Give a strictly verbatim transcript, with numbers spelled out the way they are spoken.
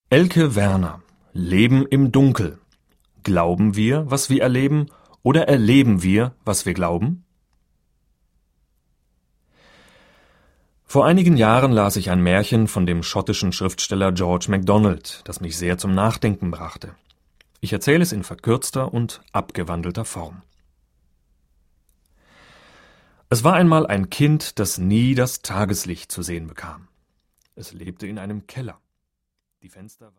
Elke Werner. Leben im Dunkel. Glauben wir, was wir erleben, oder erleben wir, was wir glauben? Vor einigen Jahren las ich ein Märchen von dem schottischen Schriftsteller George MacDonald, das mich sehr zum Nachdenken brachte. Ich erzähle es in verkürzter und abgewandelter Form. Es war einmal ein Kind, das nie das Tageslicht zu sehen bekam. Es lebte in einem Keller. Die Fenster